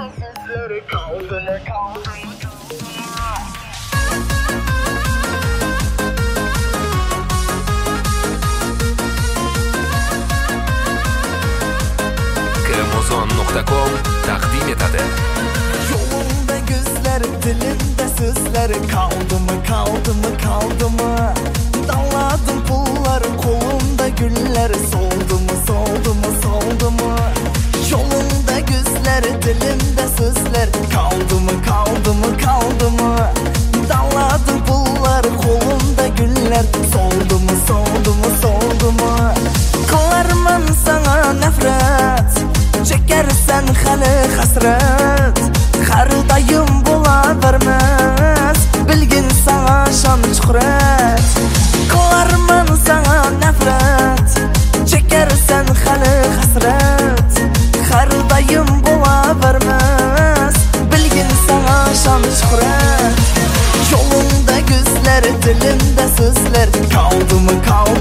Kremozon.com takdim etadi. Yolumda gözler, dilimde sözler, kaldı mı? Dağladım pullar, kolumda güller, soldu mu? Yolumda gözler, dilimde sözler, kaldı mı? Dağladım pullar, kolumda güller, soldu mu? Kılarman sana nefret, çekersen hali hasret. Her dayım bula vermez, bilgin sana şan şöhret. Kılarman sana nefret, çekersen hali hasret. Her dayım bula vermez, bilgin sana şan şöhret. Yolunda gözler, dilimde sözler, kaldı mı?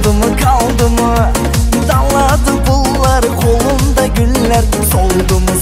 Dağladı pullar, kolumda güller, soldu mu?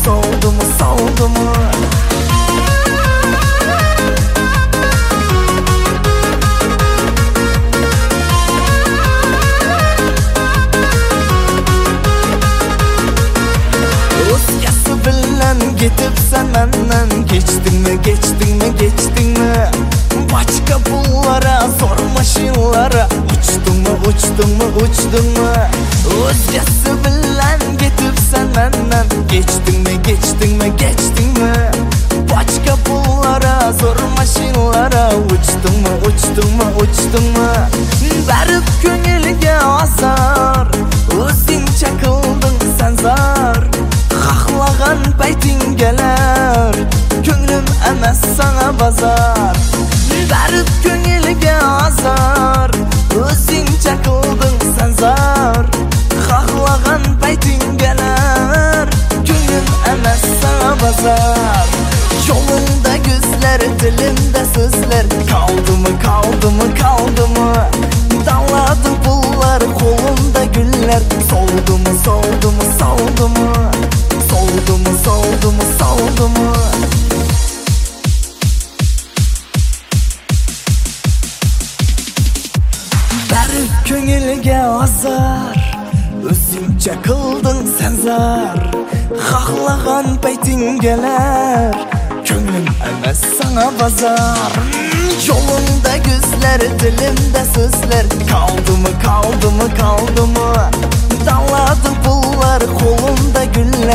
Özgesi bilen gidip sen menden geçtin mi? Başka pullara, zor maşinlara uçtun mu? Özgesi bilen gidip sen menden geçtin mi? Başka pullara, zor maşinlara uçtun mu? Verip köngülge azar, özün çakıldın sen zar. Haklagan paytin geler, köngülüm emes sana bazar. Verip köngülge azar, özün çakıldın sen zar. Haklagan paytin geler, köngülüm emes sana bazar. Yolunda gözler, dilimde sözler, kaldı mı? Dağladı pullar, kolumda güller, soldu mu? Verip köngülge azar, özümce kıldın sen zar. Haklagan paytin geler, köngülüm emes sana bazar. Yolunda gözler, dilimde sözler, kaldı mı? Dağladı pullar, kolumda güller,